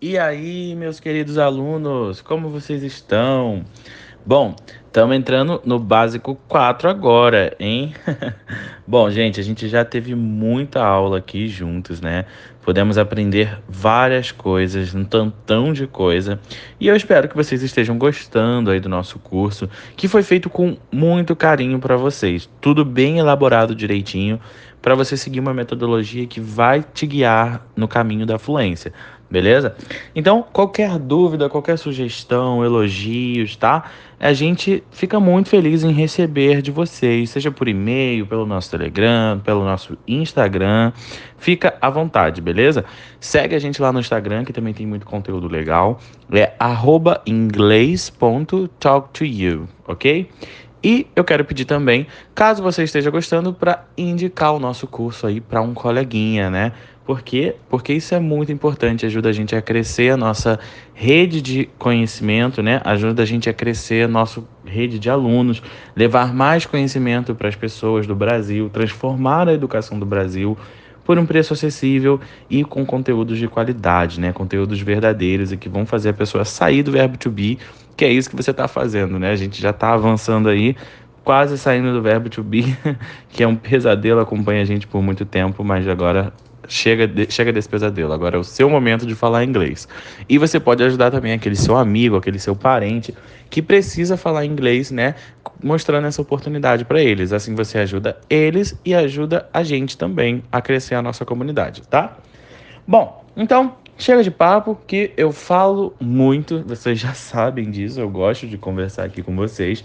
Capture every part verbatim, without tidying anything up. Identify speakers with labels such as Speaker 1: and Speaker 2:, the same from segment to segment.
Speaker 1: E aí, meus queridos alunos, como vocês estão? Bom, estamos entrando no básico quatro agora, hein? Bom, gente, a gente já teve muita aula aqui juntos, né? Podemos aprender várias coisas, um tantão de coisa. E eu espero que vocês estejam gostando aí do nosso curso, que foi feito com muito carinho para vocês. Tudo bem elaborado direitinho, para você seguir uma metodologia que vai te guiar no caminho da fluência. Beleza? Então, qualquer dúvida, qualquer sugestão, elogios, tá? A gente fica muito feliz em receber de vocês, seja por e-mail, pelo nosso Telegram, pelo nosso Instagram. Fica à vontade, beleza? Segue a gente lá no Instagram, que também tem muito conteúdo legal. É arroba inglês ponto talk to you, ok? E eu quero pedir também, caso você esteja gostando, para indicar o nosso curso aí para um coleguinha, né? Por quê? Porque isso é muito importante, ajuda a gente a crescer a nossa rede de conhecimento, né? Ajuda a gente a crescer a nossa rede de alunos, levar mais conhecimento para as pessoas do Brasil, transformar a educação do Brasil por um preço acessível e com conteúdos de qualidade, né? Conteúdos verdadeiros e que vão fazer a pessoa sair do verbo to be, que é isso que você está fazendo, né? A gente já está avançando aí, quase saindo do verbo to be, que é um pesadelo, acompanha a gente por muito tempo, mas agora chega, de, chega desse pesadelo. Agora é o seu momento de falar inglês. E você pode ajudar também aquele seu amigo, aquele seu parente que precisa falar inglês, né? Mostrando essa oportunidade para eles. Assim você ajuda eles e ajuda a gente também a crescer a nossa comunidade, tá? Bom, então chega de papo que eu falo muito, vocês já sabem disso, eu gosto de conversar aqui com vocês.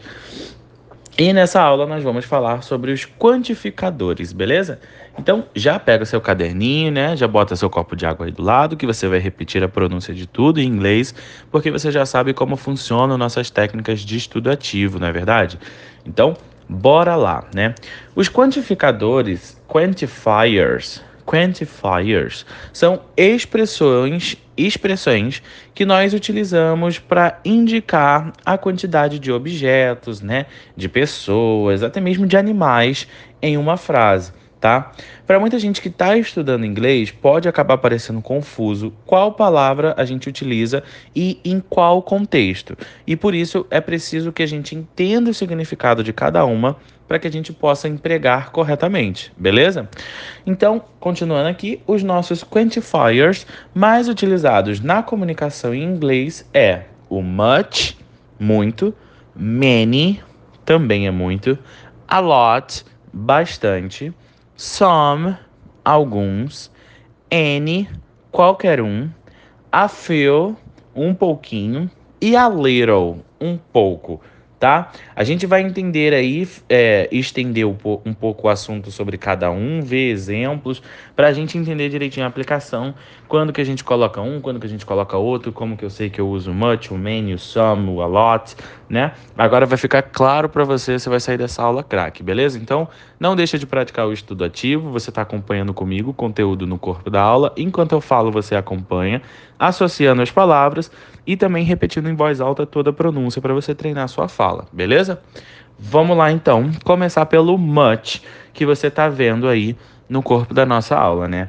Speaker 1: E nessa aula nós vamos falar sobre os quantificadores, beleza? Então já pega o seu caderninho, né? Já bota seu copo de água aí do lado, que você vai repetir a pronúncia de tudo em inglês, porque você já sabe como funcionam nossas técnicas de estudo ativo, não é verdade? Então, bora lá, né? Os quantificadores, quantifiers, quantifiers são expressões, expressões que nós utilizamos para indicar a quantidade de objetos, né, de pessoas, até mesmo de animais em uma frase, tá? Para muita gente que está estudando inglês, pode acabar parecendo confuso qual palavra a gente utiliza e em qual contexto. E por isso é preciso que a gente entenda o significado de cada uma para que a gente possa empregar corretamente, beleza? Então, continuando aqui, os nossos quantifiers mais utilizados na comunicação em inglês é o much, muito, many, também é muito, a lot, bastante, some, alguns, any, qualquer um, a few, um pouquinho, e a little, um pouco, tá? A gente vai entender aí, é, estender um, po- um pouco o assunto sobre cada um, ver exemplos, para a gente entender direitinho a aplicação, quando que a gente coloca um, quando que a gente coloca outro, como que eu sei que eu uso o much, o many, o some, o a lot, né? Agora vai ficar claro para você, você vai sair dessa aula craque, beleza? Então, não deixa de praticar o estudo ativo, você está acompanhando comigo o conteúdo no corpo da aula, enquanto eu falo, você acompanha, associando as palavras e também repetindo em voz alta toda a pronúncia para você treinar a sua fala, beleza? Vamos lá então, começar pelo much, que você está vendo aí no corpo da nossa aula, né?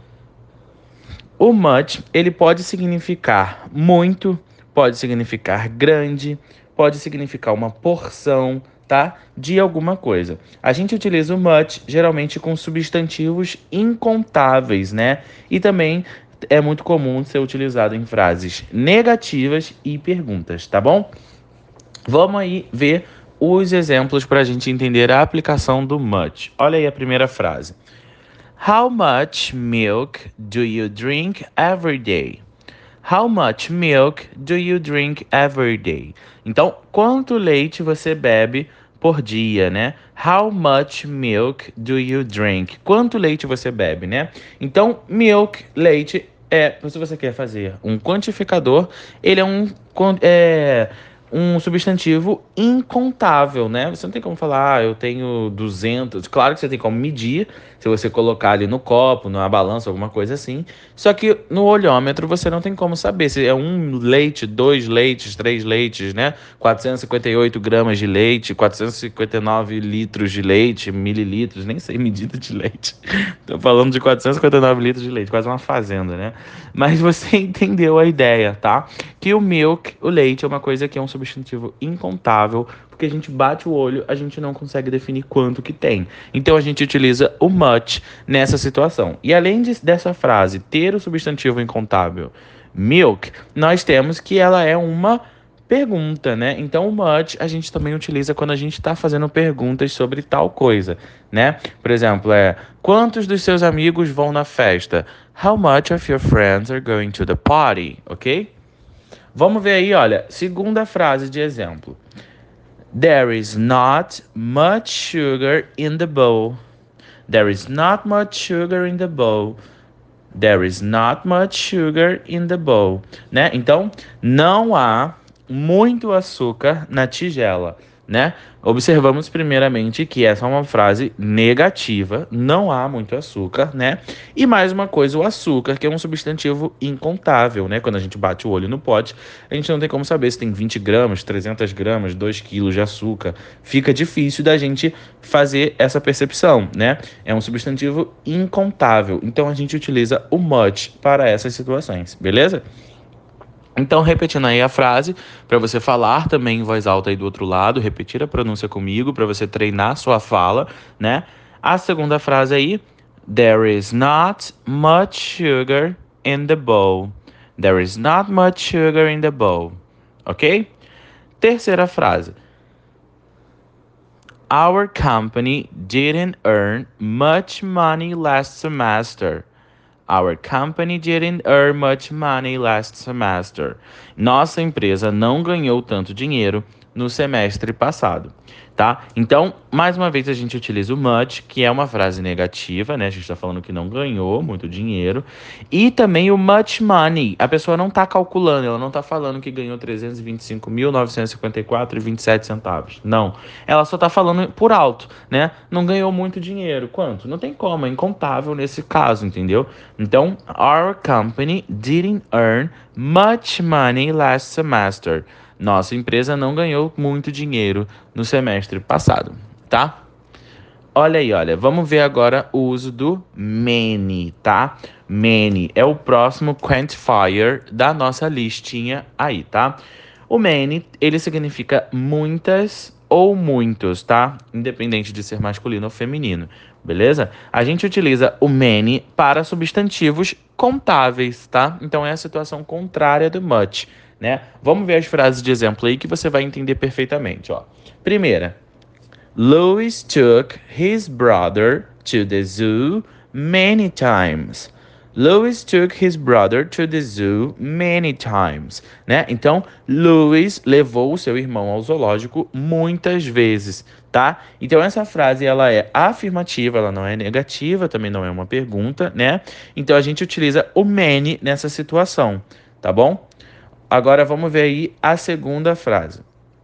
Speaker 1: O much, ele pode significar muito, pode significar grande, pode significar uma porção, tá? De alguma coisa. A gente utiliza o much geralmente com substantivos incontáveis, né? E também é muito comum ser utilizado em frases negativas e perguntas, tá bom? Vamos aí ver os exemplos para a gente entender a aplicação do much. Olha aí a primeira frase. How much milk do you drink every day? How much milk do you drink every day? Então, quanto leite você bebe por dia, né? How much milk do you drink? Quanto leite você bebe, né? Então, milk, leite, é, se você quer fazer um quantificador, ele é um, é, um substantivo incontável, né? Você não tem como falar, ah, eu tenho duzentos. Claro que você tem como medir, se você colocar ali no copo, numa balança, alguma coisa assim. Só que no olhômetro você não tem como saber se é um leite, dois leites, três leites, né? quatrocentos e cinquenta e oito gramas de leite, quatrocentos e cinquenta e nove litros de leite, mililitros, nem sei medida de leite. Tô falando de quatrocentos e cinquenta e nove litros de leite, quase uma fazenda, né? Mas você entendeu a ideia, tá? Que o milk, o leite, é uma coisa que é um substantivo incontável, porque a gente bate o olho, a gente não consegue definir quanto que tem. Então a gente utiliza o much nessa situação. E além de, dessa frase ter o substantivo incontável milk, nós temos que ela é uma pergunta, né? Então o much a gente também utiliza quando a gente está fazendo perguntas sobre tal coisa, né? Por exemplo, é quantos dos seus amigos vão na festa? How much of your friends are going to the party? Ok? Vamos ver aí, olha, segunda frase de exemplo. There is not much sugar in the bowl. There is not much sugar in the bowl. There is not much sugar in the bowl, né? Então, não há muito açúcar na tigela, né? Observamos primeiramente que essa é uma frase negativa, não há muito açúcar, né? E mais uma coisa, o açúcar, que é um substantivo incontável, né? Quando a gente bate o olho no pote, a gente não tem como saber se tem vinte gramas, trezentos gramas, dois quilos de açúcar. Fica difícil da gente fazer essa percepção, né? É um substantivo incontável. Então a gente utiliza o much para essas situações, beleza? Então, repetindo aí a frase, para você falar também em voz alta aí do outro lado, repetir a pronúncia comigo, para você treinar sua fala, né? A segunda frase aí, there is not much sugar in the bowl. There is not much sugar in the bowl. Ok? Terceira frase. Our company didn't earn much money last semester. Our company didn't earn much money last semester. Nossa empresa não ganhou tanto dinheiro no semestre passado, tá? Então, mais uma vez a gente utiliza o much, que é uma frase negativa, né? A gente está falando que não ganhou muito dinheiro. E também o much money. A pessoa não está calculando, ela não está falando que ganhou trezentos e vinte e cinco mil, novecentos e cinquenta e quatro reais e vinte e sete centavos. Não. Ela só está falando por alto, né? Não ganhou muito dinheiro. Quanto? Não tem como, é incontável nesse caso, entendeu? Então, our company didn't earn much money last semester. Nossa empresa não ganhou muito dinheiro no semestre passado, tá? Olha aí, olha, vamos ver agora o uso do many, tá? Many é o próximo quantifier da nossa listinha aí, tá? O many, ele significa muitas ou muitos, tá? Independente de ser masculino ou feminino, beleza? A gente utiliza o many para substantivos contáveis, tá? Então é a situação contrária do much, né? Vamos ver as frases de exemplo aí que você vai entender perfeitamente, ó. Primeira, Louis took his brother to the zoo many times. Louis took his brother to the zoo many times, né? Então, Louis levou o seu irmão ao zoológico muitas vezes, tá? Então, essa frase, ela é afirmativa, ela não é negativa, também não é uma pergunta, né? Então, a gente utiliza o many nessa situação, tá bom? Agora, vamos ver aí a segunda frase.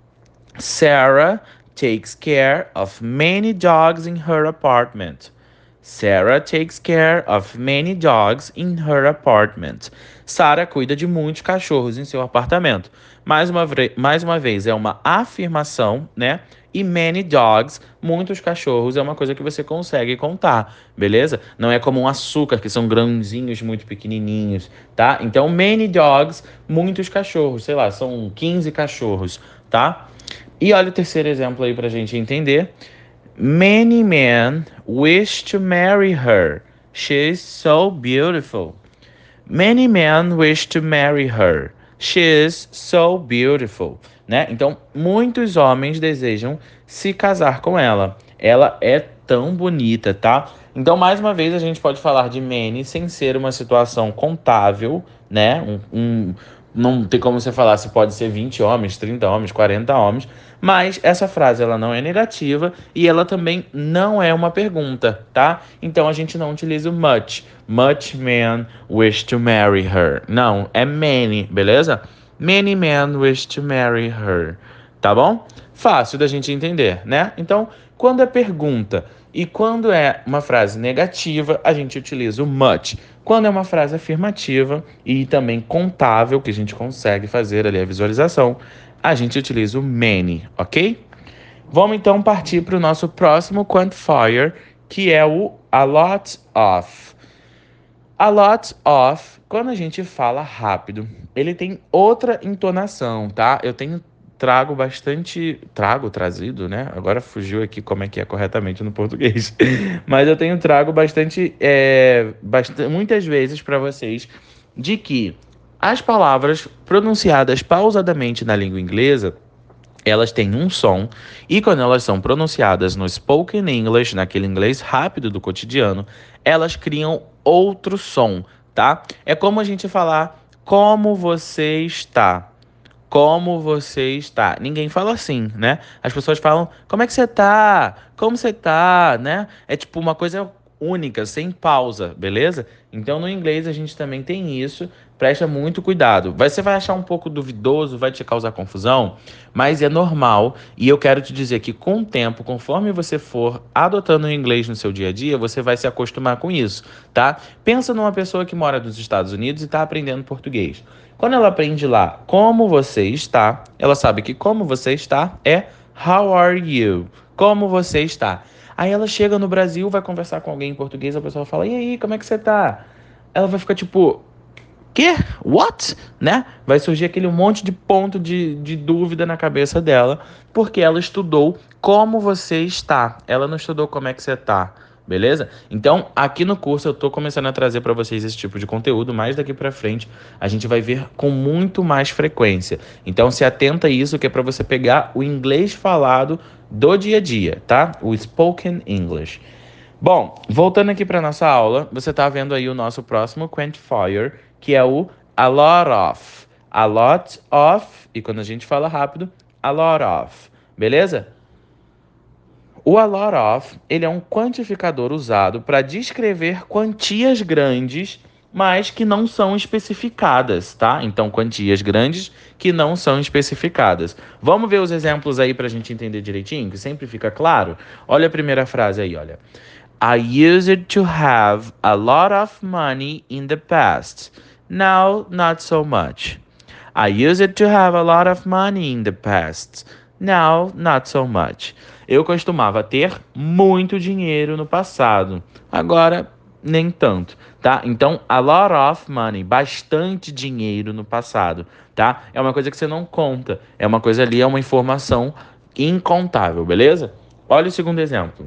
Speaker 1: Sarah takes care of many dogs in her apartment. Sarah takes care of many dogs in her apartment. Sarah cuida de muitos cachorros em seu apartamento. Mais uma, mais uma vez, é uma afirmação, né? E many dogs, muitos cachorros, é uma coisa que você consegue contar, beleza? Não é como um açúcar, que são grãozinhos muito pequenininhos, tá? Então, many dogs, muitos cachorros, sei lá, são quinze cachorros, tá? E olha o terceiro exemplo aí pra gente entender. Many men wish to marry her. She's so beautiful. Many men wish to marry her. She's so beautiful. Né? Então, muitos homens desejam se casar com ela. Ela é tão bonita, tá? Então, mais uma vez, a gente pode falar de many sem ser uma situação contável, né? Um, um, não tem como você falar se pode ser vinte homens, trinta homens, quarenta homens, mas essa frase ela não é negativa e ela também não é uma pergunta, tá? Então a gente não utiliza o much. Much men wish to marry her. Não, é many, beleza? Many men wish to marry her. Tá bom? Fácil da gente entender, né? Então, quando é pergunta e quando é uma frase negativa, a gente utiliza o much. Quando é uma frase afirmativa e também contável, que a gente consegue fazer ali a visualização, a gente utiliza o many, ok? Vamos então partir para o nosso próximo quantifier, que é o a lot of. A lot of, quando a gente fala rápido, ele tem outra entonação, tá? Eu tenho trago bastante, trago, trazido, né? Agora fugiu aqui como é que é corretamente no português. Mas eu tenho trago bastante, é, bastante muitas vezes para vocês de que as palavras pronunciadas pausadamente na língua inglesa, elas têm um som, e quando elas são pronunciadas no spoken English, naquele inglês rápido do cotidiano, elas criam outro som, tá? É como a gente falar como você está. Como você está? Ninguém fala assim, né? As pessoas falam, como é que você tá? Como você tá, né? É tipo uma coisa única, sem pausa, beleza? Então no inglês a gente também tem isso. Presta muito cuidado. Você vai achar um pouco duvidoso, vai te causar confusão, mas é normal. E eu quero te dizer que com o tempo, conforme você for adotando o inglês no seu dia a dia, você vai se acostumar com isso, tá? Pensa numa pessoa que mora nos Estados Unidos e está aprendendo português. Quando ela aprende lá como você está, ela sabe que como você está é how are you? Como você está? Aí ela chega no Brasil, vai conversar com alguém em português, a pessoa fala, e aí, como é que você tá? Ela vai ficar tipo, quê? What? Né? Vai surgir aquele monte de ponto de, de dúvida na cabeça dela, porque ela estudou como você está. Ela não estudou como é que você tá. Beleza? Então, aqui no curso eu tô começando a trazer para vocês esse tipo de conteúdo, mas daqui para frente a gente vai ver com muito mais frequência. Então, se atenta a isso, que é para você pegar o inglês falado do dia a dia, tá? O spoken English. Bom, voltando aqui para nossa aula, você está vendo aí o nosso próximo quantifier, que é o a lot of. A lot of, e quando a gente fala rápido, a lot of. Beleza? O a lot of, ele é um quantificador usado para descrever quantias grandes, mas que não são especificadas, tá? Então, quantias grandes que não são especificadas. Vamos ver os exemplos aí para a gente entender direitinho, que sempre fica claro? Olha a primeira frase aí, olha. I used to have a lot of money in the past. Now, not so much. I used to have a lot of money in the past. Now, not so much. Eu costumava ter muito dinheiro no passado. Agora, nem tanto, tá? Então, a lot of money, bastante dinheiro no passado, tá? É uma coisa que você não conta. É uma coisa ali, é uma informação incontável, beleza? Olha o segundo exemplo.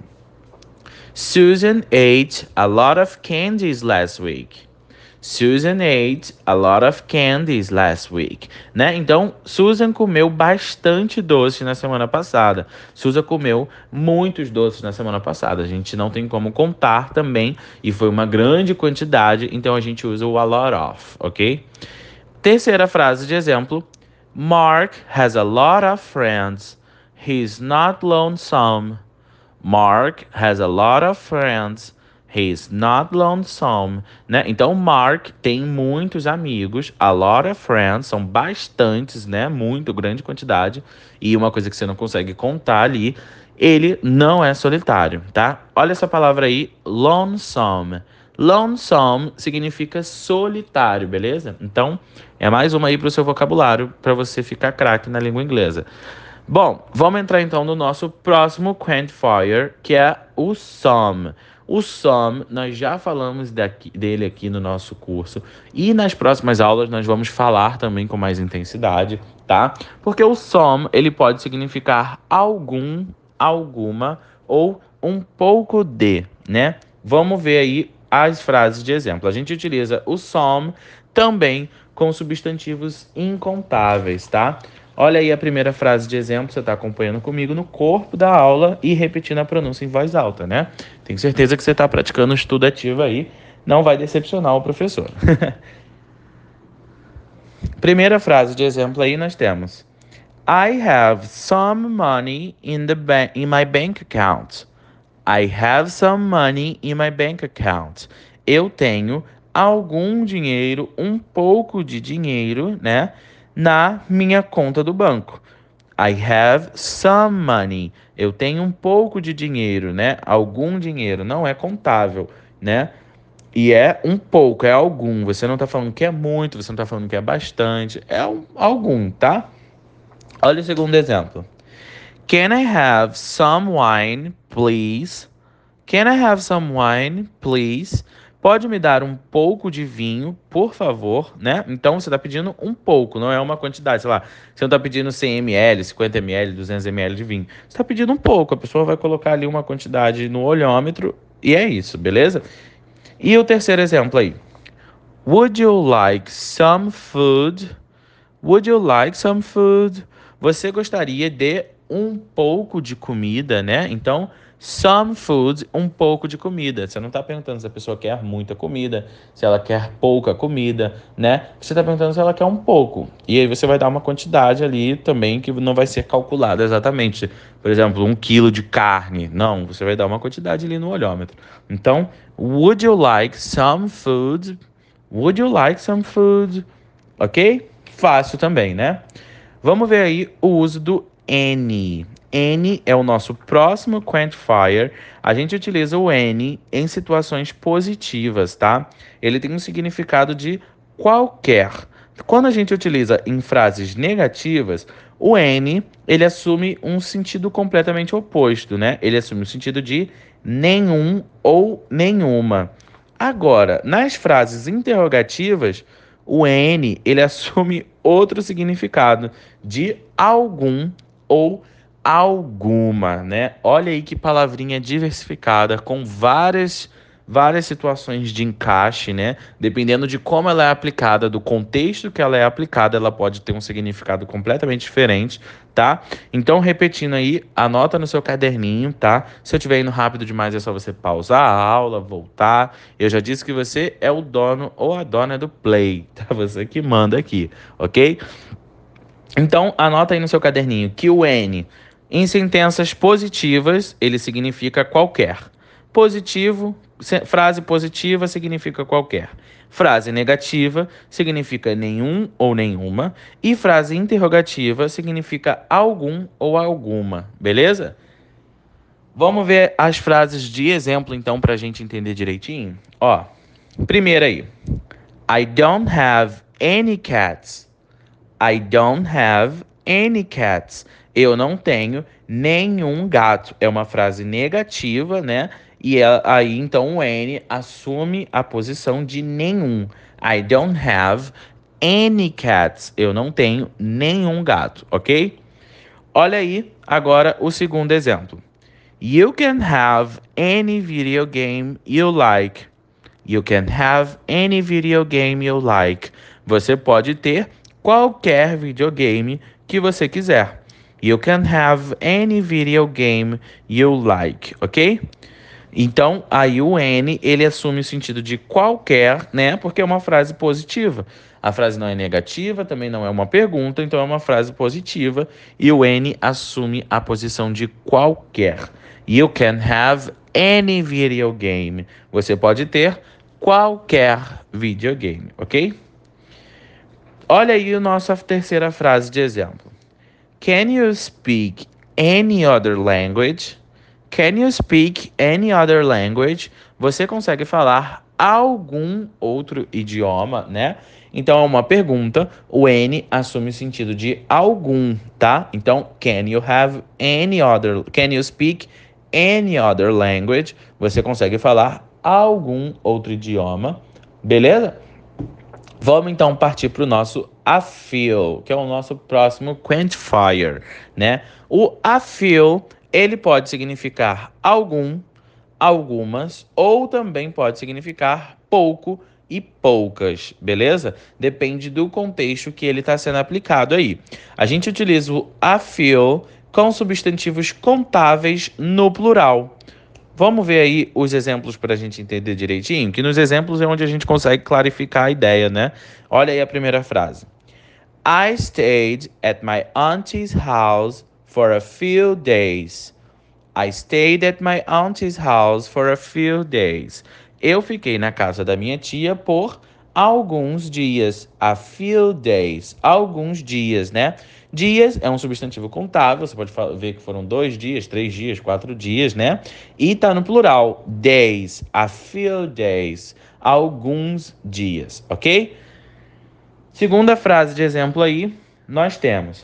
Speaker 1: Susan ate a lot of candies last week. Susan ate a lot of candies last week, né? Então, Susan comeu bastante doce na semana passada. Susan comeu muitos doces na semana passada. A gente não tem como contar também, e foi uma grande quantidade, então a gente usa o a lot of, ok? Terceira frase de exemplo. Mark has a lot of friends. He's not lonesome. Mark has a lot of friends. He's not lonesome, né? Então, Mark tem muitos amigos. A lot of friends são bastantes, né? Muito grande quantidade. E uma coisa que você não consegue contar ali, ele não é solitário, tá? Olha essa palavra aí, lonesome. Lonesome significa solitário, beleza? Então, é mais uma aí para o seu vocabulário, para você ficar craque na língua inglesa. Bom, vamos entrar então no nosso próximo quantifier, que é o some. O some, nós já falamos daqui, dele aqui no nosso curso, e nas próximas aulas nós vamos falar também com mais intensidade, tá? Porque o some, ele pode significar algum, alguma ou um pouco de, né? Vamos ver aí as frases de exemplo. A gente utiliza o some também com substantivos incontáveis, tá? Olha aí a primeira frase de exemplo, você está acompanhando comigo no corpo da aula e repetindo a pronúncia em voz alta, né? Tenho certeza que você está praticando o estudo ativo aí, não vai decepcionar o professor. Primeira frase de exemplo aí nós temos: I have some money in the ba- in my bank account. I have some money in my bank account. Eu tenho algum dinheiro, um pouco de dinheiro, né, na minha conta do banco. I have some money. Eu tenho um pouco de dinheiro, né? Algum dinheiro. Não é contável, né? E é um pouco, é algum. Você não tá falando que é muito, você não tá falando que é bastante. É um, algum, tá? Olha o segundo exemplo. Can I have some wine, please? Can I have some wine, please? Pode me dar um pouco de vinho, por favor, né? Então você está pedindo um pouco, não é uma quantidade, sei lá. Você não está pedindo cem mililitros, cinquenta mililitros, duzentos mililitros de vinho. Você está pedindo um pouco, a pessoa vai colocar ali uma quantidade no olhômetro e é isso, beleza? E o terceiro exemplo aí. Would you like some food? Would you like some food? Você gostaria de um pouco de comida, né? Então, some food, um pouco de comida. Você não está perguntando se a pessoa quer muita comida, se ela quer pouca comida, né? Você está perguntando se ela quer um pouco. E aí você vai dar uma quantidade ali também que não vai ser calculada exatamente. Por exemplo, um quilo de carne. Não, você vai dar uma quantidade ali no olhômetro. Então, would you like some food? Would you like some food? Ok? Fácil também, né? Vamos ver aí o uso do any. Any é o nosso próximo quantifier. A gente utiliza o any em situações positivas, tá? Ele tem um significado de qualquer. Quando a gente utiliza em frases negativas, o any, ele assume um sentido completamente oposto, né? Ele assume o sentido de nenhum ou nenhuma. Agora, nas frases interrogativas, o N, ele assume outro significado de algum ou alguma, né? Olha aí que palavrinha diversificada com várias várias situações de encaixe, né? Dependendo de como ela é aplicada, do contexto que ela é aplicada, ela pode ter um significado completamente diferente, tá? Então, repetindo aí, anota no seu caderninho, tá? Se eu estiver indo rápido demais, é só você pausar a aula, voltar. Eu já disse que você é o dono ou a dona do play, tá? Você que manda aqui, ok? Então, anota aí no seu caderninho que o N, em sentenças positivas, ele significa qualquer. Positivo, frase positiva significa qualquer. Frase negativa significa nenhum ou nenhuma. E frase interrogativa significa algum ou alguma, beleza? Vamos ver as frases de exemplo, então, para a gente entender direitinho? Ó, primeira aí. I don't have any cats. I don't have any cats. Eu não tenho nenhum gato. É uma frase negativa, né? E é- aí então o N assume a posição de nenhum. I don't have any cats. Eu não tenho nenhum gato, ok? Olha aí agora o segundo exemplo. You can have any video game you like. You can have any video game you like. Você pode ter qualquer videogame que você quiser. You can have any video game you like, ok? Então, aí o N, ele assume o sentido de qualquer, né? Porque é uma frase positiva. A frase não é negativa, também não é uma pergunta, então é uma frase positiva. E o N assume a posição de qualquer. You can have any video game. Você pode ter qualquer videogame, ok? Olha aí a nossa terceira frase de exemplo. Can you speak any other language? Can you speak any other language? Você consegue falar algum outro idioma, né? Então é uma pergunta, o N assume o sentido de algum, tá? Então, can you have any other, can you speak any other language? Você consegue falar algum outro idioma, beleza? Vamos então partir para o nosso I feel, que é o nosso próximo quantifier, né? O I feel, ele pode significar algum, algumas, ou também pode significar pouco e poucas, beleza? Depende do contexto que ele está sendo aplicado aí. A gente utiliza o I feel com substantivos contáveis no plural. Vamos ver aí os exemplos para a gente entender direitinho, que nos exemplos é onde a gente consegue clarificar a ideia, né? Olha aí a primeira frase. I stayed at my auntie's house for a few days. I stayed at my auntie's house for a few days. Eu fiquei na casa da minha tia por alguns dias. A few days. Alguns dias, né? Dias é um substantivo contável, você pode ver que foram dois dias, três dias, quatro dias, né? E tá no plural. Days. A few days. Alguns dias, ok? Segunda frase de exemplo aí, nós temos: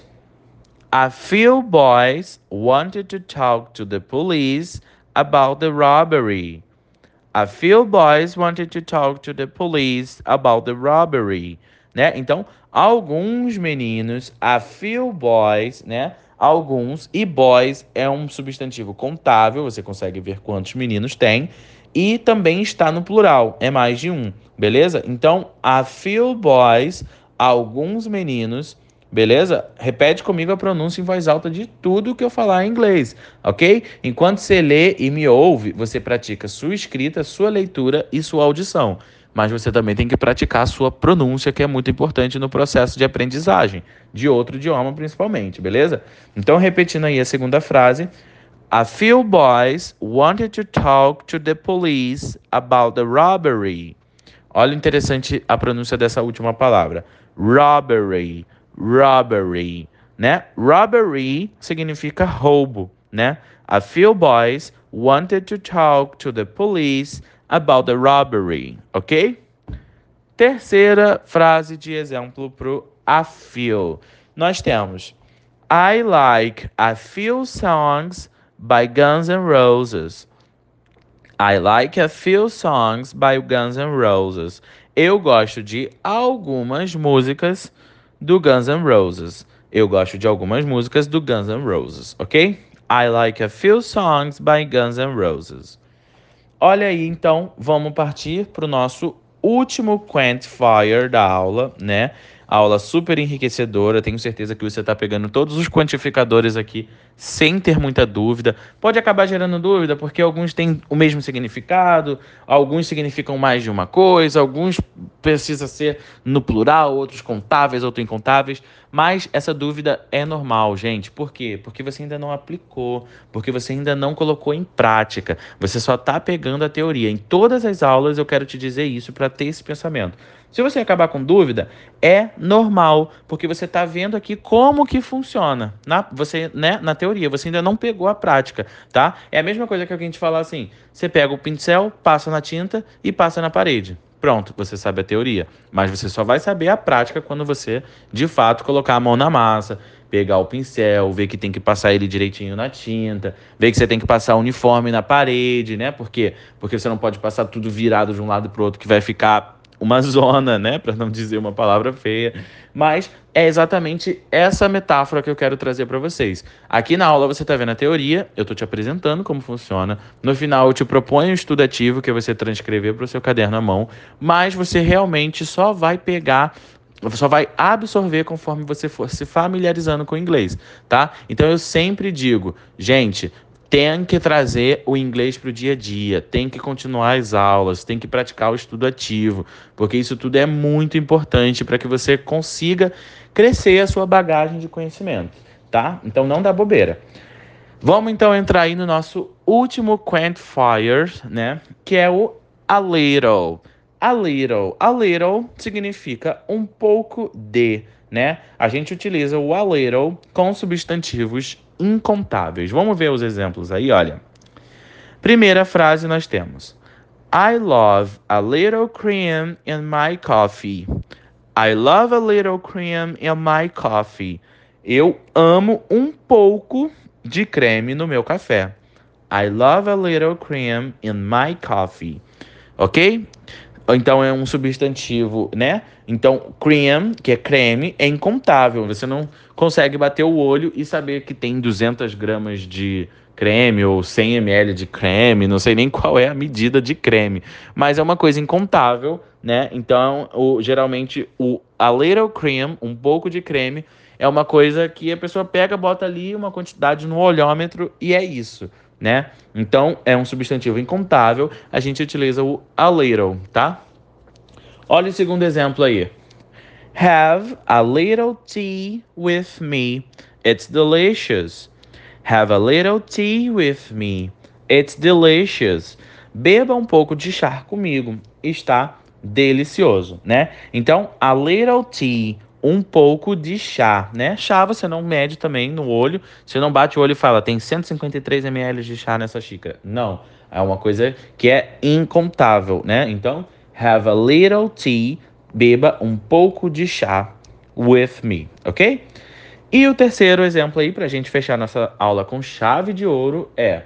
Speaker 1: A few boys wanted to talk to the police about the robbery. A few boys wanted to talk to the police about the robbery, né? Então, alguns meninos, a few boys, né? Alguns, e boys é um substantivo contável, você consegue ver quantos meninos tem, e também está no plural, é mais de um, beleza? Então, a few boys, alguns meninos, beleza? Repete comigo a pronúncia em voz alta de tudo que eu falar em inglês, ok? Enquanto você lê e me ouve, você pratica sua escrita, sua leitura e sua audição. Mas você também tem que praticar a sua pronúncia, que é muito importante no processo de aprendizagem, de outro idioma principalmente, beleza? Então, repetindo aí a segunda frase. A few boys wanted to talk to the police about the robbery. Olha interessante a pronúncia dessa última palavra. Robbery. Robbery, né? Robbery significa roubo, né? A few boys wanted to talk to the police about the robbery, ok? Terceira frase de exemplo pro a few. Nós temos: I like a few songs by Guns N' Roses. I like a few songs by Guns N' Roses. Eu gosto de algumas músicas do Guns N' Roses. Eu gosto de algumas músicas do Guns N' Roses, ok? I like a few songs by Guns N' Roses. Olha aí, então, vamos partir para o nosso último quantifier da aula, né? Aula super enriquecedora, tenho certeza que você está pegando todos os quantificadores aqui sem ter muita dúvida. Pode acabar gerando dúvida, porque alguns têm o mesmo significado, alguns significam mais de uma coisa, alguns precisam ser no plural, outros contáveis, outros incontáveis, mas essa dúvida é normal, gente. Por quê? Porque você ainda não aplicou, porque você ainda não colocou em prática, você só está pegando a teoria. Em todas as aulas eu quero te dizer isso para ter esse pensamento. Se você acabar com dúvida, é normal, porque você está vendo aqui como que funciona. Na, você, né, na teoria, você ainda não pegou a prática, tá? É a mesma coisa que alguém te falar assim: você pega o pincel, passa na tinta e passa na parede. Pronto, você sabe a teoria, mas você só vai saber a prática quando você, de fato, colocar a mão na massa, pegar o pincel, ver que tem que passar ele direitinho na tinta, ver que você tem que passar uniforme na parede, né? Por quê? Porque você não pode passar tudo virado de um lado para o outro, que vai ficar uma zona, né? Para não dizer uma palavra feia. Mas é exatamente essa metáfora que eu quero trazer para vocês. Aqui na aula você está vendo a teoria, eu estou te apresentando como funciona. No final eu te proponho um estudo ativo que é você transcrever para o seu caderno à mão, mas você realmente só vai pegar, só vai absorver conforme você for se familiarizando com o inglês, tá? Então eu sempre digo, gente, tem que trazer o inglês para o dia a dia, tem que continuar as aulas, tem que praticar o estudo ativo, porque isso tudo é muito importante para que você consiga crescer a sua bagagem de conhecimento, tá? Então não dá bobeira. Vamos então entrar aí no nosso último quantifier, né? Que é o a little. A little. A little significa um pouco de, né? A gente utiliza o a little com substantivos incontáveis. Vamos ver os exemplos aí, olha. Primeira frase nós temos: I love a little cream in my coffee. I love a little cream in my coffee. Eu amo um pouco de creme no meu café. I love a little cream in my coffee. Ok? Então é um substantivo, né? Então, cream, que é creme, é incontável. Você não consegue bater o olho e saber que tem duzentas gramas de creme ou cem mililitros de creme, não sei nem qual é a medida de creme, mas é uma coisa incontável, né? Então, o, geralmente, o a little cream, um pouco de creme, é uma coisa que a pessoa pega, bota ali uma quantidade no olhômetro e é isso, né? Então, é um substantivo incontável, a gente utiliza o a little, tá? Olha o segundo exemplo aí. Have a little tea with me. It's delicious. Have a little tea with me. It's delicious. Beba um pouco de chá comigo. Está delicioso, né? Então, a little tea, um pouco de chá, né? Chá você não mede também no olho, você não bate o olho e fala, tem cento e cinquenta e três mililitros de chá nessa xícara. Não, é uma coisa que é incontável, né? Então, have a little tea, beba um pouco de chá with me, ok? E o terceiro exemplo aí, pra gente fechar nossa aula com chave de ouro, é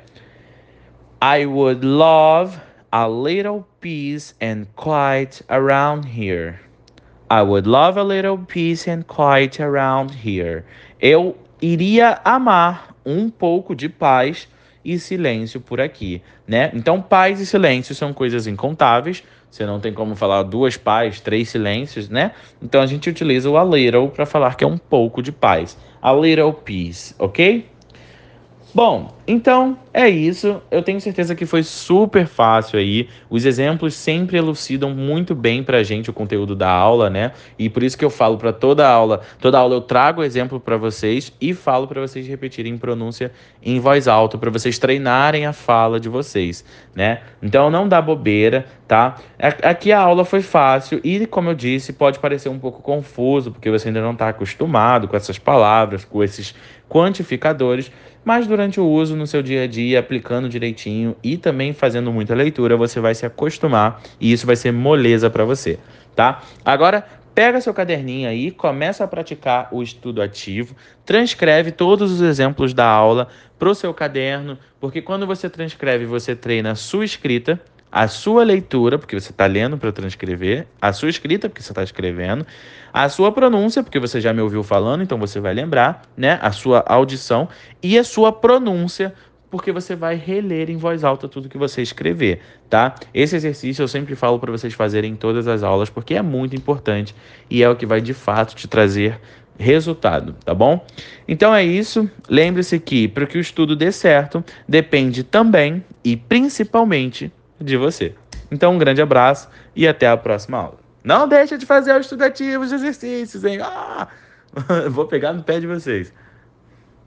Speaker 1: I would love a little peace and quiet around here. I would love a little peace and quiet around here. Eu iria amar um pouco de paz e silêncio por aqui, né? Então, paz e silêncio são coisas incontáveis. Você não tem como falar duas paz, três silêncios, né? Então, a gente utiliza o a little para falar que é um pouco de paz. A little peace, ok? Bom, então é isso. Eu tenho certeza que foi super fácil aí. Os exemplos sempre elucidam muito bem pra gente o conteúdo da aula, né? E por isso que eu falo para toda aula, toda aula eu trago o exemplo para vocês e falo para vocês repetirem pronúncia em voz alta, para vocês treinarem a fala de vocês, né? Então não dá bobeira, tá? Aqui a aula foi fácil e, como eu disse, pode parecer um pouco confuso, porque você ainda não está acostumado com essas palavras, com esses quantificadores, mas durante o uso no seu dia a dia, aplicando direitinho e também fazendo muita leitura, você vai se acostumar e isso vai ser moleza para você, tá? Agora, pega seu caderninho aí, começa a praticar o estudo ativo, transcreve todos os exemplos da aula para o seu caderno, porque quando você transcreve, você treina a sua escrita, a sua leitura, porque você está lendo para transcrever, a sua escrita, porque você está escrevendo, a sua pronúncia, porque você já me ouviu falando, então você vai lembrar, né? A sua audição e a sua pronúncia, porque você vai reler em voz alta tudo que você escrever, tá? Esse exercício eu sempre falo para vocês fazerem em todas as aulas, porque é muito importante e é o que vai de fato te trazer resultado, tá bom? Então é isso. Lembre-se que para que o estudo dê certo, depende também e principalmente de você. Então um grande abraço e até a próxima aula. Não deixa de fazer o estudativo, os exercícios, hein? Ah! Vou pegar no pé de vocês.